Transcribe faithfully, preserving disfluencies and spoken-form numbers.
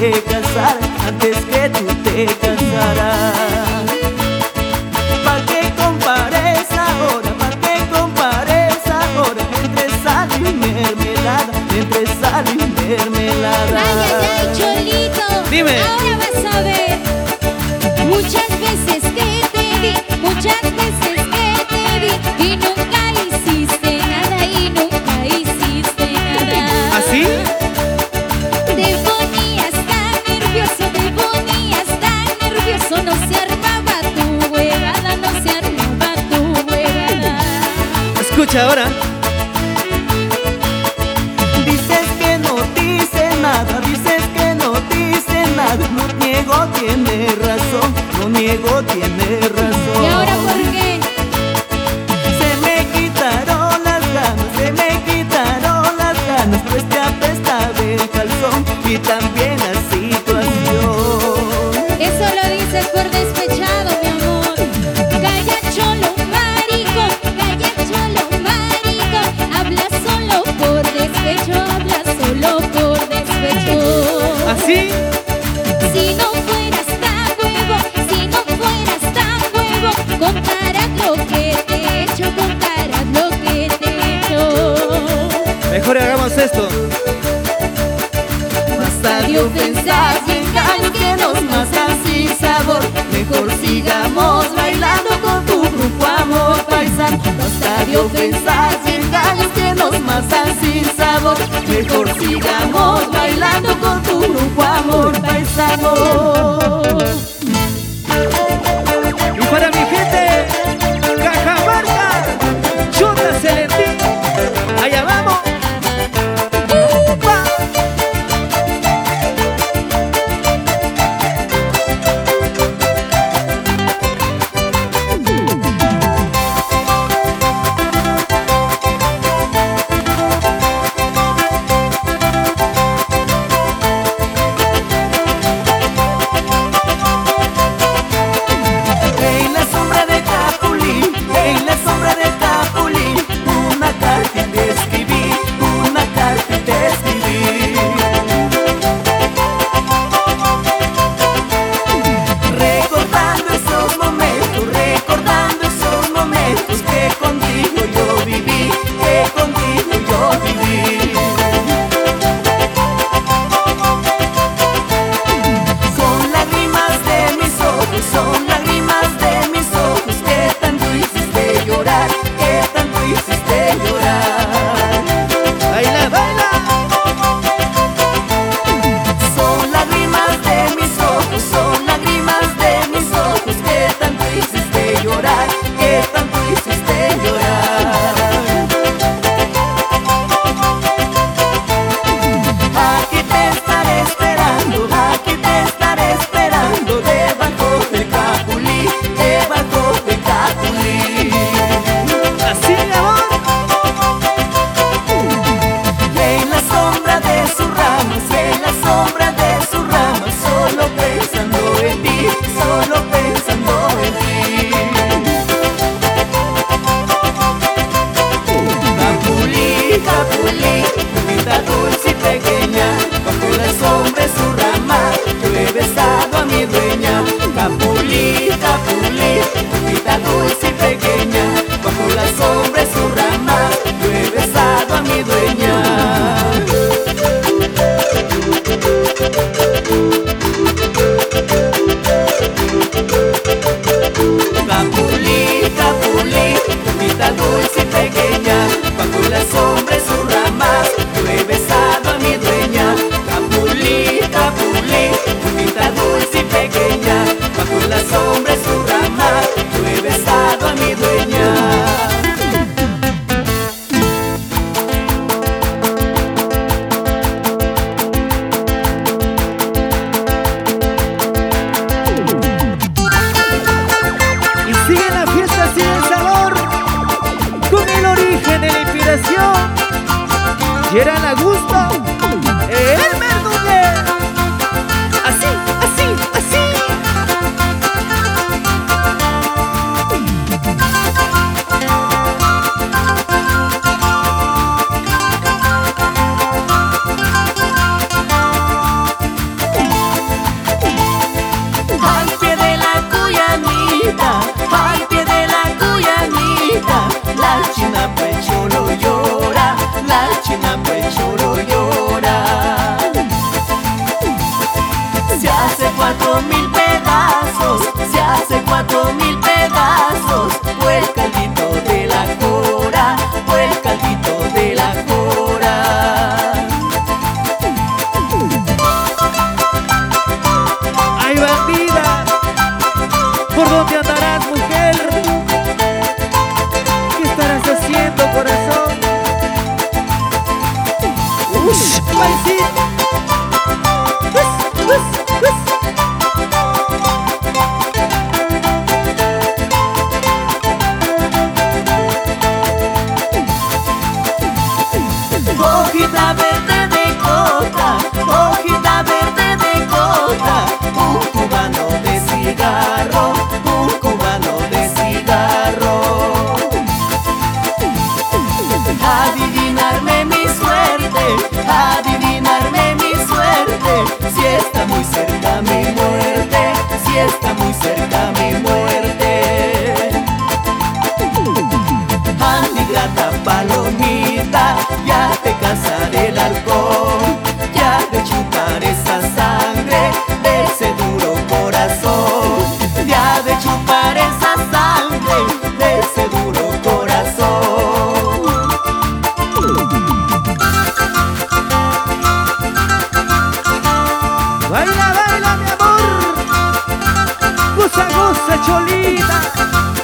de casar antes que tú te casaras. ¿Pa' qué compares ahora? ¿Pa' qué compares ahora? Entre sal y mermelada, entre sal y mermelada. Ay, ay, ay, Cholito. Dime. Ahora vas a ver. Muchas veces que te vi, muchas veces que te vi, y nunca hiciste nada, y nunca hiciste nada. ¿Así? Te ponías tan nervioso, te ponías tan nervioso. No se armaba tu huevada, no se armaba tu huevada. Escucha ahora. Dices que no dice nada, dices que no dice nada. No niego, tiene razón, no niego, tiene razón. ¿Y ahora por qué? Se me quitaron las ganas, se me quitaron las ganas, pues te apestaba el calzón y también la situación. Eso lo dices por despechado, mi amor. Calla, cholo, marico, calla, cholo, marico. Habla solo por despecho, habla solo por despecho. ¿Así? Si no fueras tan huevo, si no fueras tan huevo, contarás lo que te he hecho, contarás lo que te he hecho. Mejor hagamos esto. Basta de ofensas y engaños que nos matan sin sabor. Mejor sigamos bailando con tu grupo Amor Paisano. Basta de ofensas y engaños que nos matan sin sabor. Mejor sigamos bailando con tu grupo Amor Paisano. Y para mi gente, Cajamarca, Chota Celentín, allá vamos. ¡Upa! En la sombra de Capulín, en la sombra de Capulín, una carta te escribí, una carta te escribí. Recordando esos momentos, recordando esos momentos que contigo yo viví, que contigo yo viví. Son lágrimas de mis ojos, son lágrimas de mis ojos que tanto hiciste llorar, que tanto hiciste llorar. ¡Baila, baila! Son lágrimas de mis ojos, son lágrimas de mis ojos que tanto hiciste llorar, que tanto hiciste llorar. Aquí te estaré esperando, aquí te estaré esperando, debajo del Capulí, debajo del Capulí. Así, mi amor. En la sombra de sus ramas, en la sombra de sus ramas, solo pensando en ti, solo pensando en ti. Capulí, Capulí, vida dulce y pequeña, bajo la sombra de su rama, yo he besado a mi dueña. Capulí, Capulí, vida dulce y pequeña, bajo la sombra de su rama, yo he besado a mi dueña. Capulí, Capulí, vida dulce y pequeña, bajo la sombra de sus ramas, yo he besado a mi dueña. Capulí, Capulí, vida dulce y pequeña, bajo la sombra de su rama, yo he besado a mi dueña. Y sigue la fiesta, sigue el sabor, con el origen de la inspiración. Y era a gusto, el Núñez. Así, así, así. cuando el choro llora. Se hace cuatro mil pedazos, se hace cuatro mil pedazos, fue el caldito de la cora, fue el caldito de la cora. Ay, bandida, ¿por dónde andarás, mujer? ¿Qué estarás haciendo, corazón? ¡Ush! ¡Paisito! ¡Us, us, us! Hojita verde de coca, hojita verde de coca, un cubano de cigarro, un cubano de cigarro. Adivinarme mi suerte, adivinarme mi suerte, si está muy cerca mi muerte, si está muy cerca mi muerte. Andi grata palomita, ya te cansaré el alcohol, ya de chupar esa sangre de ese duro corazón, ya de chupar esa sangre de ese duro corazón. Baila, baila, mi amor. Goza, goza, cholita.